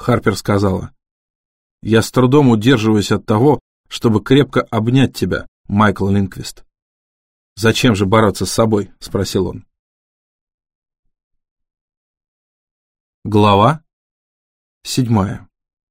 Харпер сказала: «Я с трудом удерживаюсь от того, чтобы крепко обнять тебя, Майкл Линквист». «Зачем же бороться с собой?» — спросил он. Глава 7.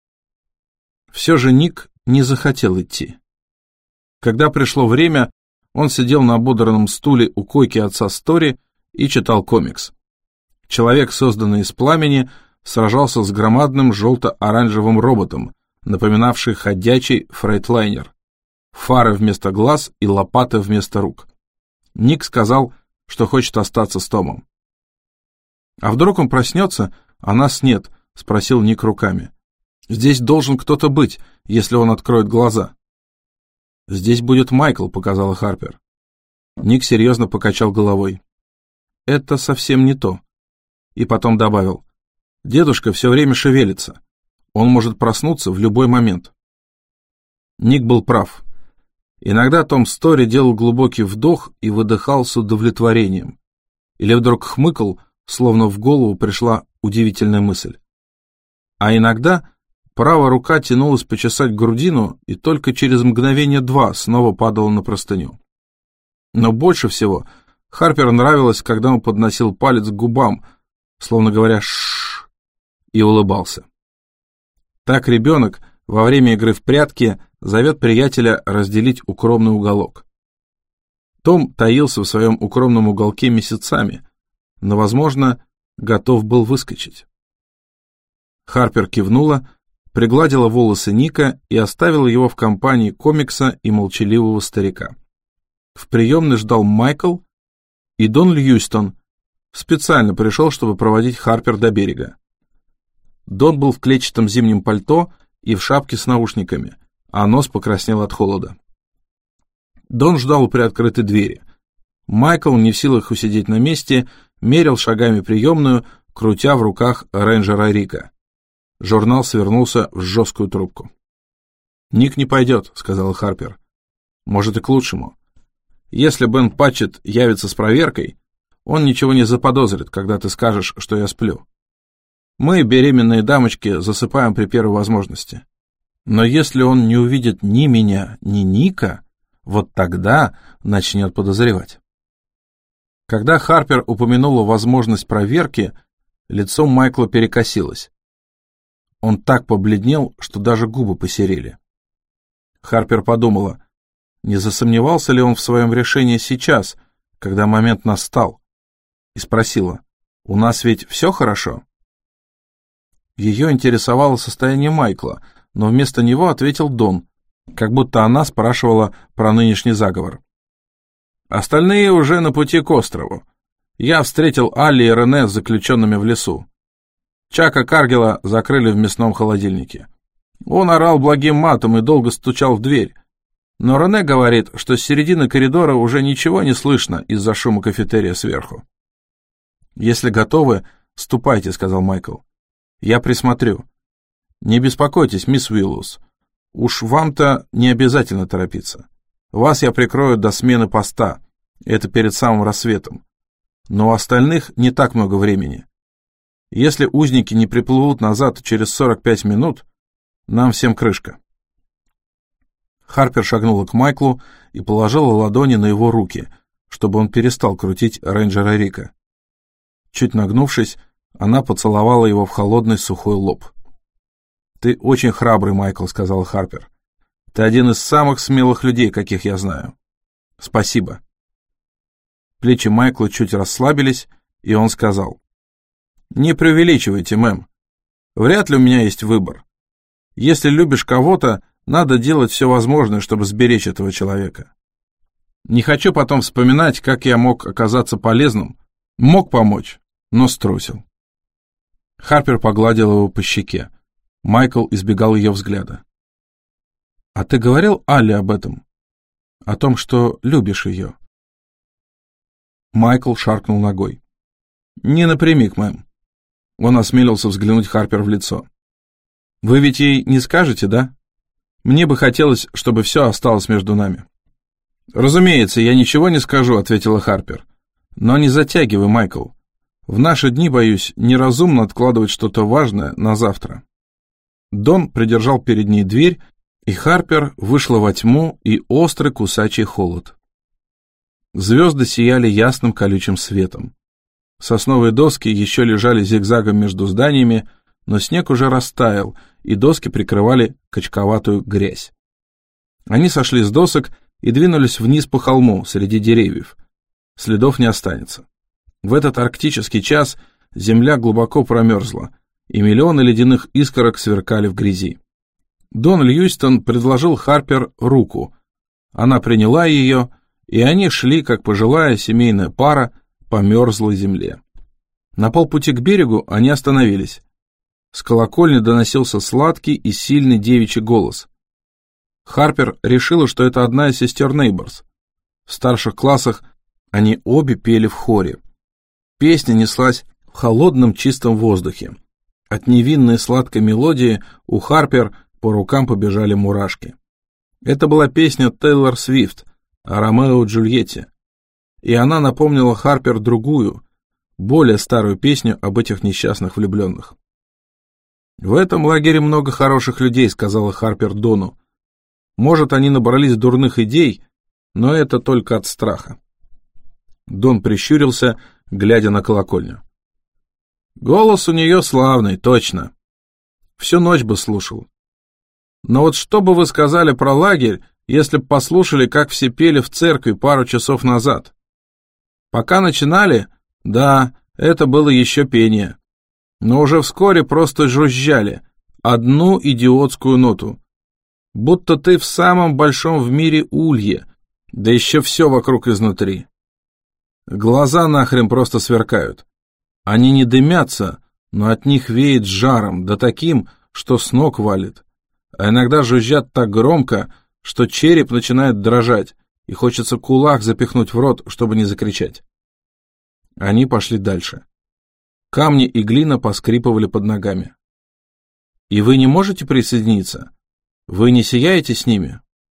Все же Ник не захотел идти. Когда пришло время, он сидел на ободранном стуле у койки отца Стори и читал комикс. Человек, созданный из пламени, сражался с громадным желто-оранжевым роботом, напоминавший ходячий фрейтлайнер. Фары вместо глаз и лопаты вместо рук. Ник сказал, что хочет остаться с Томом. «А вдруг он проснется, а нас нет?» — спросил Ник руками. «Здесь должен кто-то быть, если он откроет глаза». «Здесь будет Майкл», — показала Харпер. Ник серьезно покачал головой. «Это совсем не то». И потом добавил: «Дедушка все время шевелится. Он может проснуться в любой момент». Ник был прав. Иногда Том Стори делал глубокий вдох и выдыхал с удовлетворением. Или вдруг хмыкал, словно в голову пришла удивительная мысль. А иногда правая рука тянулась почесать грудину и только через мгновение-два снова падала на простыню. Но больше всего Харпер нравилось, когда он подносил палец к губам, словно говоря «шшш», и улыбался. Так ребенок во время игры в прятки зовет приятеля разделить укромный уголок. Том таился в своем укромном уголке месяцами, но, возможно, готов был выскочить. Харпер кивнула, пригладила волосы Ника и оставила его в компании комикса и молчаливого старика. В приемной ждал Майкл, и Дон Льюистон специально пришел, чтобы проводить Харпер до берега. Дон был в клетчатом зимнем пальто и в шапке с наушниками, а нос покраснел от холода. Дон ждал у приоткрытой двери. Майкл, не в силах усидеть на месте, мерил шагами приемную, крутя в руках рейнджера Рика. Журнал свернулся в жесткую трубку. «Ник не пойдет», — сказала Харпер. «Может, и к лучшему. Если Бен Патчет явится с проверкой, он ничего не заподозрит, когда ты скажешь, что я сплю. Мы, беременные дамочки, засыпаем при первой возможности. Но если он не увидит ни меня, ни Ника, вот тогда начнет подозревать». Когда Харпер упомянула возможность проверки, лицо Майкла перекосилось. Он так побледнел, что даже губы посерели. Харпер подумала, не засомневался ли он в своем решении сейчас, когда момент настал, и спросила: «У нас ведь все хорошо?» Ее интересовало состояние Майкла, но вместо него ответил Дон, как будто она спрашивала про нынешний заговор. «Остальные уже на пути к острову. Я встретил Алли и Рене с заключенными в лесу. Чака Каргела закрыли в мясном холодильнике. Он орал благим матом и долго стучал в дверь. Но Рене говорит, что с середины коридора уже ничего не слышно из-за шума кафетерия сверху». «Если готовы, ступайте», — сказал Майкл. «Я присмотрю. Не беспокойтесь, мисс Уиллус. Уж вам-то не обязательно торопиться. Вас я прикрою до смены поста. Это перед самым рассветом. Но у остальных не так много времени. Если узники не приплывут назад через 45 минут, нам всем крышка». Харпер шагнула к Майклу и положила ладони на его руки, чтобы он перестал крутить рейнджера Рика. Чуть нагнувшись, она поцеловала его в холодный сухой лоб. «Ты очень храбрый, Майкл», — сказал Харпер. «Ты один из самых смелых людей, каких я знаю. Спасибо». Плечи Майкла чуть расслабились, и он сказал: «Не преувеличивайте, мэм. Вряд ли у меня есть выбор. Если любишь кого-то, надо делать все возможное, чтобы сберечь этого человека. Не хочу потом вспоминать, как я мог оказаться полезным. Мог помочь, но струсил». Харпер погладил его по щеке. Майкл избегал ее взгляда. «А ты говорил Алле об этом? О том, что любишь ее?» Майкл шаркнул ногой. «Не напрямик, мэм». Он осмелился взглянуть Харпер в лицо. «Вы ведь ей не скажете, да? Мне бы хотелось, чтобы все осталось между нами». «Разумеется, я ничего не скажу», — ответила Харпер. «Но не затягивай, Майкл. В наши дни, боюсь, неразумно откладывать что-то важное на завтра». Дон придержал перед ней дверь, и Харпер вышла во тьму и острый кусачий холод. Звезды сияли ясным колючим светом. Сосновые доски еще лежали зигзагом между зданиями, но снег уже растаял, и доски прикрывали качковатую грязь. Они сошли с досок и двинулись вниз по холму среди деревьев. Следов не останется. В этот арктический час земля глубоко промерзла, и миллионы ледяных искорок сверкали в грязи. Дон Льюистон предложил Харпер руку. Она приняла ее, и они шли, как пожилая семейная пара, по мерзлой земле. На полпути к берегу они остановились. С колокольни доносился сладкий и сильный девичий голос. Харпер решила, что это одна из сестер Нейборс. В старших классах они обе пели в хоре. Песня неслась в холодном чистом воздухе. От невинной сладкой мелодии у Харпер по рукам побежали мурашки. Это была песня Тейлор Свифт о Ромео и Джульетте, и она напомнила Харпер другую, более старую песню об этих несчастных влюбленных. «В этом лагере много хороших людей», — сказала Харпер Дону. «Может, они набрались дурных идей, но это только от страха». Дон прищурился, глядя на колокольню. «Голос у нее славный, точно. Всю ночь бы слушал. Но вот что бы вы сказали про лагерь, если б послушали, как все пели в церкви пару часов назад? Пока начинали, да, это было еще пение. Но уже вскоре просто жужжали, одну идиотскую ноту. Будто ты в самом большом в мире улье, да еще все вокруг изнутри. Глаза нахрен просто сверкают. Они не дымятся, но от них веет жаром, да таким, что с ног валит. А иногда жужжат так громко, что череп начинает дрожать, и хочется кулак запихнуть в рот, чтобы не закричать. Они пошли дальше. Камни и глина поскрипывали под ногами. «И вы не можете присоединиться? Вы не сияете с ними?»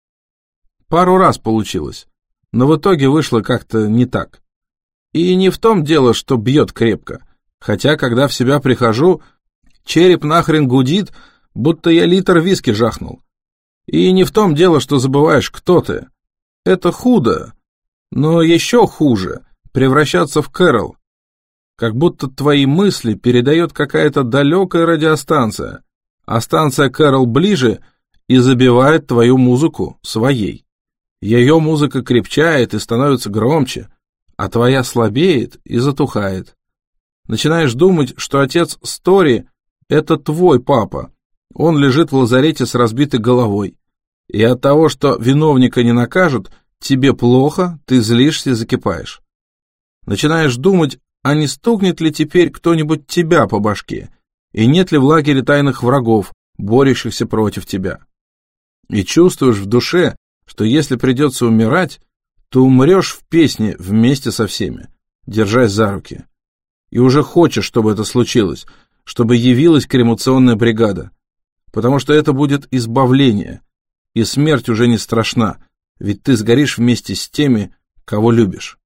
Пару раз получилось, но в итоге вышло как-то не так. И не в том дело, что бьет крепко, хотя, когда в себя прихожу, череп нахрен гудит, будто я литр виски жахнул. И не в том дело, что забываешь, кто ты. Это худо, но еще хуже — превращаться в Кэрол. Как будто твои мысли передает какая-то далекая радиостанция, а станция Кэрол ближе и забивает твою музыку своей. Ее музыка крепчает и становится громче, а твоя слабеет и затухает. Начинаешь думать, что отец Стори — это твой папа. Он лежит в лазарете с разбитой головой. И от того, что виновника не накажут, тебе плохо, ты злишься и закипаешь. Начинаешь думать, а не стукнет ли теперь кто-нибудь тебя по башке, и нет ли в лагере тайных врагов, борющихся против тебя. И чувствуешь в душе, что если придется умирать, то умрешь в песне вместе со всеми, держась за руки. И уже хочешь, чтобы это случилось, чтобы явилась кремационная бригада, потому что это будет избавление, и смерть уже не страшна, ведь ты сгоришь вместе с теми, кого любишь.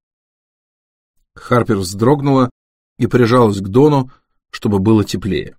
Харпер вздрогнула и прижалась к Дону, чтобы было теплее.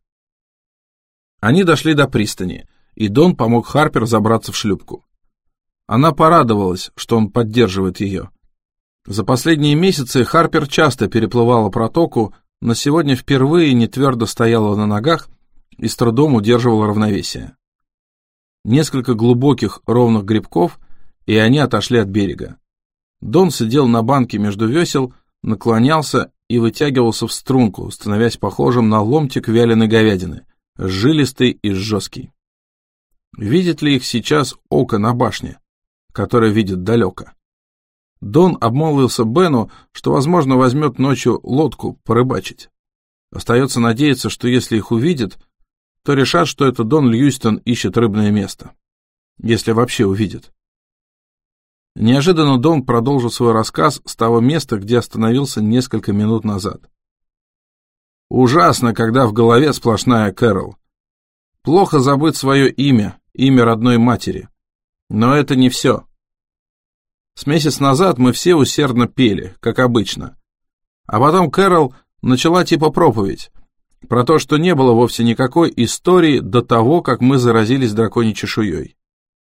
Они дошли до пристани, и Дон помог Харпер забраться в шлюпку. Она порадовалась, что он поддерживает ее. За последние месяцы Харпер часто переплывала протоку, но сегодня впервые не твердо стояла на ногах и с трудом удерживала равновесие. Несколько глубоких ровных грибков, и они отошли от берега. Дон сидел на банке между весел, наклонялся и вытягивался в струнку, становясь похожим на ломтик вяленой говядины, жилистый и жесткий. Видит ли их сейчас око на башне, которое видит далеко? Дон обмолвился Бену, что, возможно, возьмет ночью лодку порыбачить. Остается надеяться, что если их увидят, то решат, что это Дон Льюистон ищет рыбное место. Если вообще увидят. Неожиданно Дон продолжил свой рассказ с того места, где остановился несколько минут назад. Ужасно, когда в голове сплошная Кэрол. Плохо забыть свое имя, имя родной матери. Но это не все. С месяц назад мы все усердно пели, как обычно. А потом Кэрол начала типа проповедь. Про то, что не было вовсе никакой истории до того, как мы заразились драконьей чешуей.